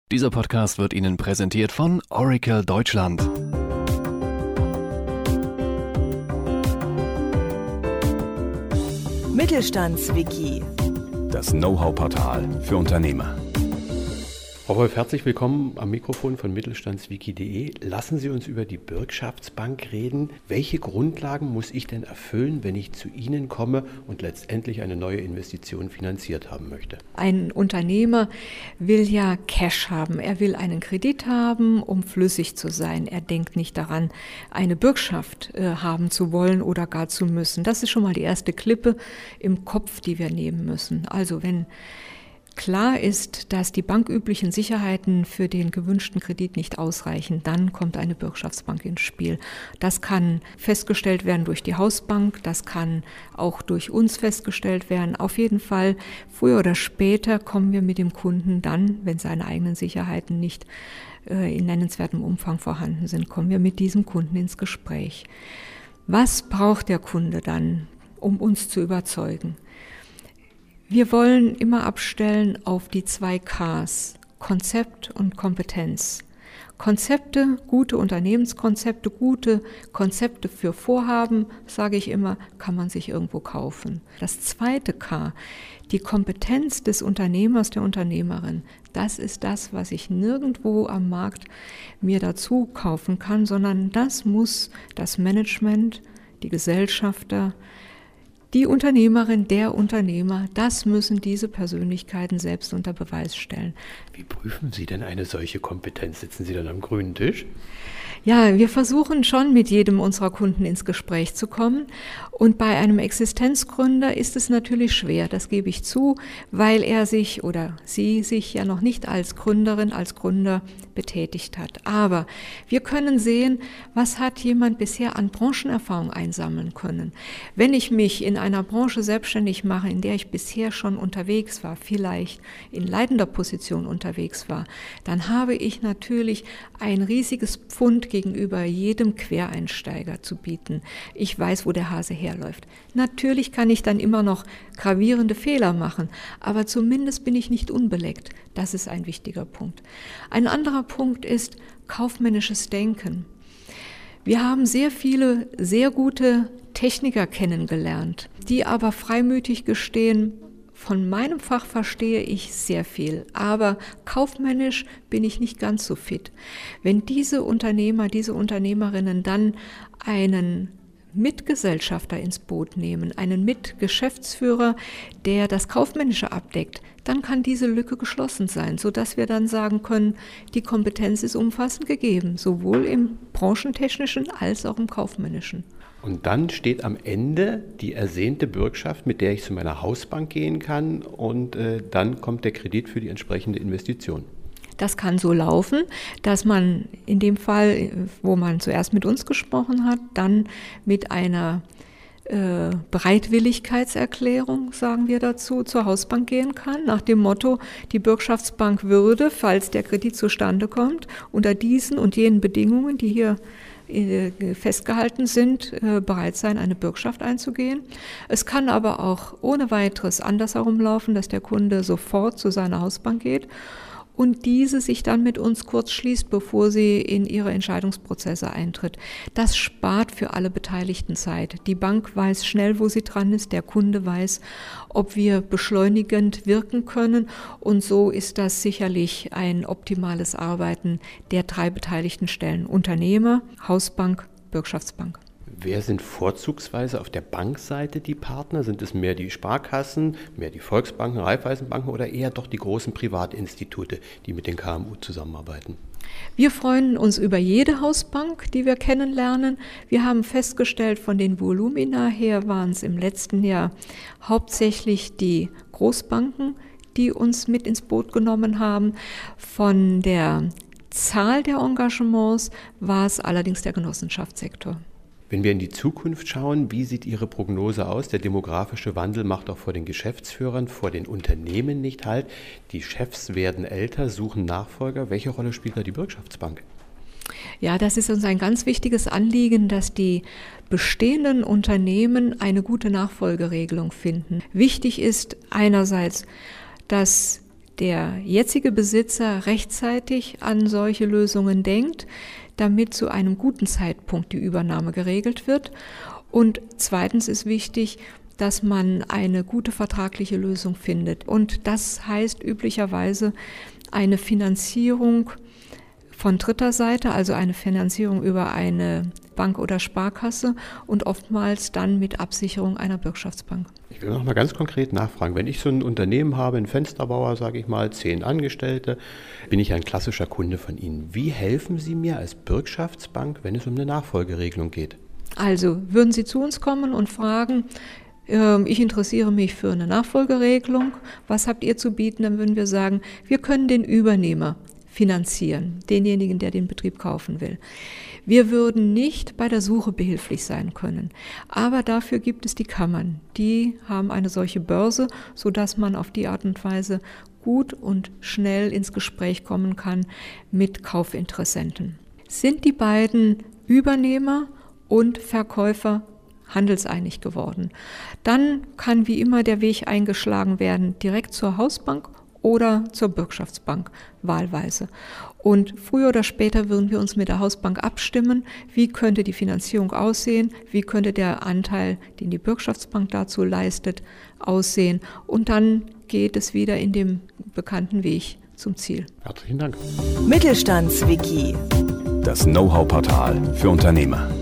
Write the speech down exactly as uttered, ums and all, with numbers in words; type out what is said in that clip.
Dieser Podcast wird Ihnen präsentiert von Oracle Deutschland. Mittelstandswiki. Das Know-how-Portal für Unternehmer. Frau Wolf, herzlich willkommen am Mikrofon von mittelstandswiki punkt de. Lassen Sie uns über die Bürgschaftsbank reden. Welche Grundlagen muss ich denn erfüllen, wenn ich zu Ihnen komme und letztendlich eine neue Investition finanziert haben möchte? Ein Unternehmer will ja Cash haben. Er will einen Kredit haben, um flüssig zu sein. Er denkt nicht daran, eine Bürgschaft äh, haben zu wollen oder gar zu müssen. Das ist schon mal die erste Klippe im Kopf, die wir nehmen müssen. Also wenn klar ist, dass die banküblichen Sicherheiten für den gewünschten Kredit nicht ausreichen, dann kommt eine Bürgschaftsbank ins Spiel. Das kann festgestellt werden durch die Hausbank, das kann auch durch uns festgestellt werden. Auf jeden Fall, früher oder später kommen wir mit dem Kunden dann, wenn seine eigenen Sicherheiten nicht äh, in nennenswertem Umfang vorhanden sind, kommen wir mit diesem Kunden ins Gespräch. Was braucht der Kunde dann, um uns zu überzeugen? Wir wollen immer abstellen auf die zwei Ks, Konzept und Kompetenz. Konzepte, gute Unternehmenskonzepte, gute Konzepte für Vorhaben, sage ich immer, kann man sich irgendwo kaufen. Das zweite K, die Kompetenz des Unternehmers, der Unternehmerin, das ist das, was ich nirgendwo am Markt mir dazu kaufen kann, sondern das muss das Management, die Gesellschafter, die Unternehmerin, der Unternehmer, das müssen diese Persönlichkeiten selbst unter Beweis stellen. Wie prüfen Sie denn eine solche Kompetenz? Sitzen Sie dann am grünen Tisch? Ja, wir versuchen schon mit jedem unserer Kunden ins Gespräch zu kommen. Und bei einem Existenzgründer ist es natürlich schwer, das gebe ich zu, weil er sich oder sie sich ja noch nicht als Gründerin, als Gründer betätigt hat. Aber wir können sehen, was hat jemand bisher an Branchenerfahrung einsammeln können. Wenn ich mich in einer Branche selbstständig mache, in der ich bisher schon unterwegs war, vielleicht in leitender Position unterwegs war, dann habe ich natürlich ein riesiges Pfund gegenüber jedem Quereinsteiger zu bieten. Ich weiß, wo der Hase herläuft. Natürlich kann ich dann immer noch gravierende Fehler machen, aber zumindest bin ich nicht unbeleckt. Das ist ein wichtiger Punkt. Ein anderer Punkt ist kaufmännisches Denken. Wir haben sehr viele sehr gute Techniker kennengelernt, die aber freimütig gestehen, von meinem Fach verstehe ich sehr viel, aber kaufmännisch bin ich nicht ganz so fit. Wenn diese Unternehmer, diese Unternehmerinnen dann einen Mitgesellschafter ins Boot nehmen, einen Mitgeschäftsführer, der das Kaufmännische abdeckt, dann kann diese Lücke geschlossen sein, sodass wir dann sagen können, die Kompetenz ist umfassend gegeben, sowohl im branchentechnischen als auch im kaufmännischen. Und dann steht am Ende die ersehnte Bürgschaft, mit der ich zu meiner Hausbank gehen kann, und äh, dann kommt der Kredit für die entsprechende Investition. Das kann so laufen, dass man in dem Fall, wo man zuerst mit uns gesprochen hat, dann mit einer äh, Bereitwilligkeitserklärung, sagen wir dazu, zur Hausbank gehen kann, nach dem Motto, die Bürgschaftsbank würde, falls der Kredit zustande kommt, unter diesen und jenen Bedingungen, die hier festgehalten sind, bereit sein, eine Bürgschaft einzugehen. Es kann aber auch ohne weiteres andersherum laufen, dass der Kunde sofort zu seiner Hausbank geht und diese sich dann mit uns kurz schließt, bevor sie in ihre Entscheidungsprozesse eintritt. Das spart für alle Beteiligten Zeit. Die Bank weiß schnell, wo sie dran ist, der Kunde weiß, ob wir beschleunigend wirken können, und so ist das sicherlich ein optimales Arbeiten der drei beteiligten Stellen: Unternehmer, Hausbank, Bürgschaftsbank. Wer sind vorzugsweise auf der Bankseite die Partner? Sind es mehr die Sparkassen, mehr die Volksbanken, Raiffeisenbanken oder eher doch die großen Privatinstitute, die mit den K M U zusammenarbeiten? Wir freuen uns über jede Hausbank, die wir kennenlernen. Wir haben festgestellt, von den Volumina her waren es im letzten Jahr hauptsächlich die Großbanken, die uns mit ins Boot genommen haben. Von der Zahl der Engagements war es allerdings der Genossenschaftssektor. Wenn wir in die Zukunft schauen, wie sieht Ihre Prognose aus? Der demografische Wandel macht auch vor den Geschäftsführern, vor den Unternehmen nicht halt. Die Chefs werden älter, suchen Nachfolger. Welche Rolle spielt da die Bürgschaftsbank? Ja, das ist uns ein ganz wichtiges Anliegen, dass die bestehenden Unternehmen eine gute Nachfolgeregelung finden. Wichtig ist einerseits, dass der jetzige Besitzer rechtzeitig an solche Lösungen denkt, damit zu einem guten Zeitpunkt die Übernahme geregelt wird. Und zweitens ist wichtig, dass man eine gute vertragliche Lösung findet. Und das heißt üblicherweise eine Finanzierung von dritter Seite, also eine Finanzierung über eine Bank oder Sparkasse und oftmals dann mit Absicherung einer Bürgschaftsbank. Ich will noch mal ganz konkret nachfragen. Wenn ich so ein Unternehmen habe, einen Fensterbauer, sage ich mal, zehn Angestellte, bin ich ein klassischer Kunde von Ihnen. Wie helfen Sie mir als Bürgschaftsbank, wenn es um eine Nachfolgeregelung geht? Also würden Sie zu uns kommen und fragen, äh, ich interessiere mich für eine Nachfolgeregelung, was habt ihr zu bieten? Dann würden wir sagen, wir können den Übernehmer finanzieren, denjenigen, der den Betrieb kaufen will. Wir würden nicht bei der Suche behilflich sein können, aber dafür gibt es die Kammern. Die haben eine solche Börse, sodass man auf die Art und Weise gut und schnell ins Gespräch kommen kann mit Kaufinteressenten. Sind die beiden Übernehmer und Verkäufer handelseinig geworden, dann kann wie immer der Weg eingeschlagen werden, direkt zur Hausbank oder zur Bürgschaftsbank wahlweise. Und früher oder später würden wir uns mit der Hausbank abstimmen, wie könnte die Finanzierung aussehen, wie könnte der Anteil, den die Bürgschaftsbank dazu leistet, aussehen. Und dann geht es wieder in dem bekannten Weg zum Ziel. Herzlichen Dank. Mittelstandswiki. Das Know-how-Portal für Unternehmer.